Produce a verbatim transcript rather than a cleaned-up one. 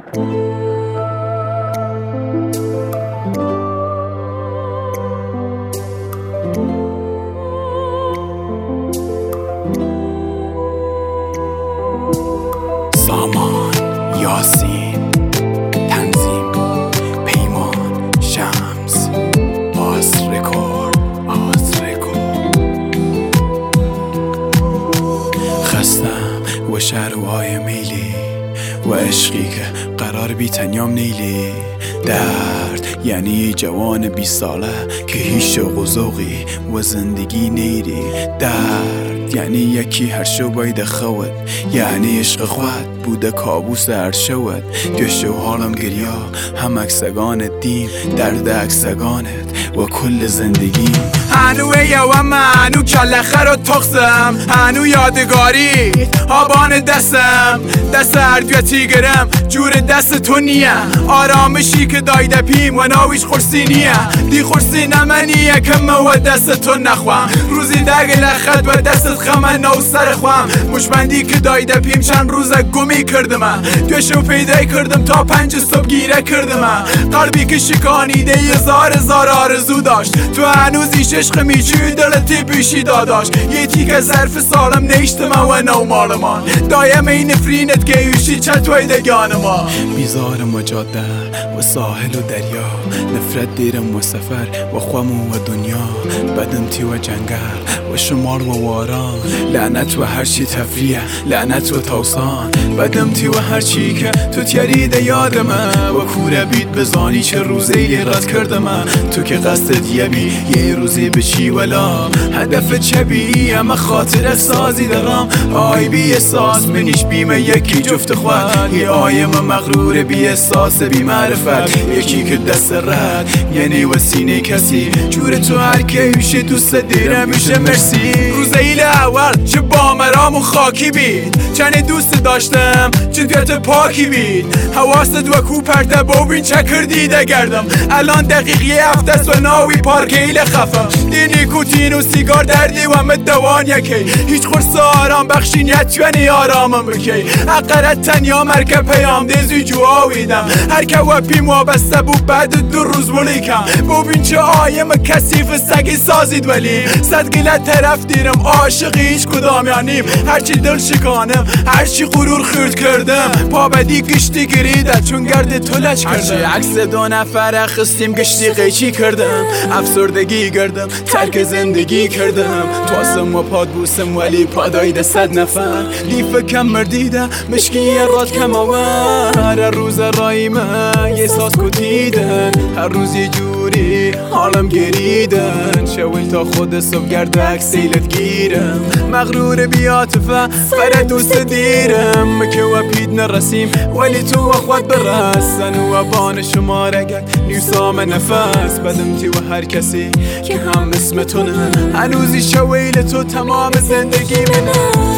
سامان، یاسین، تنظیم، پیمان، شمس، آس رکورد، آس رکورد. خستم و شهرهای میلی و عشقی که قرار بی تنیام نیلی. درد یعنی جوان بی ساله که هیچ شوق و ذوقی و زندگی نیری. درد یعنی یکی هر شو باید خود، یعنی عشق خود بوده کابوس هر شود. گشت و حالم گریا هم اکسگانت دیم، درد اکسگانت و کل زندگی. هنو یوم هنو کل خر و تخصم، هنو یادگاری آبان دستم. دست هردوی تیگرم جور دست تو نیه، آرامشی که دایده پیم و ناویش خورسی نیه. دی خورسی نمنیه که مو دست تو نخوام، روزی دگ لخت و دستت خمه نو سر خوام. مشبندی که دایده پیم چند روز گمی کردم، دوشو پیدا کردم تا پنج صبح گیره کردم. قلبی که شکانیده یه زار زار آرزو داشت، تو هنوزیش عشق میچوی دلتی پیشی داداش. یه تیک ظرف سالم نیشتم و نو مالمان، دایم این فرینت که یوشی چطوی دگان ما. بیزارم و جاده و ساحل و دریا، نفرت دیرم و سفر و خوام و دنیا. بدم تی و جنگل و شمال و واران، لعنت و هرچی تفریه، لعنت و توسان. بدم تی و هرچی که تو تیریده یادمه و کوره بید بزانی چه روزی رد کردم. تو که قصد یه بی یه روزی بچی ولا هدف چه بی، اما خاطر سازی دارم. آی بی احساس منیش بیمه یکی جفت خود، یه آیم مغرور بی احساس بی معرفت. یکی که دست رد یعنی و سینه کسی، جور تو هر که میشه دوست دیره میشه مرسی. روز ایل اول چه بامرام و خاکی بید، چنه دوست داشتم چه دیت پاکی بید. حواست و کو پرده ببین چه کردیده گردم. الان دقیق یه هفته است و ناوی پارک ایل خفم. دی نیکوتین و سیگار دردی و مدوان یکی، هیچ خورس آرام بخشین یتونی آرامم بکی. اقرد تنیا مرکب پیام دیزی جواویدم، هر که و پیم و بسته بود بعد دو روز بلیکم. ببین چه آیم کسیف سگی سازید ولی صد گلت طرف دیرم عاشقی هیچ کدام یعنیم. هرچی دل شکانم هرچی غرور خورد کردم، پا بدی گشتی گریده چون گرد تو لچ کردم. هرچی عکس دو نفر خستیم گشتی قیچی کردم، افسردگی کردم ترک زندگی کردم. تواسم و پاد بوسم ولی پادایده صد نفر، لیف کم مردیده مشکی راد کم آور. هر روز رایمه یه ساز کتیدن، هر روز یه جوری حالم گریدن. شویل تا خود صبح گرد اکسیلت گیرم، مغرور بیاتفه فره دوست دیرم. که و پید نرسیم ولی تو و خود برسن و بان شما رگت نیوسام نفس. بدم تی و هر کسی که هم اسم تو نه، هنوزی شویل تو تمام زندگی منه.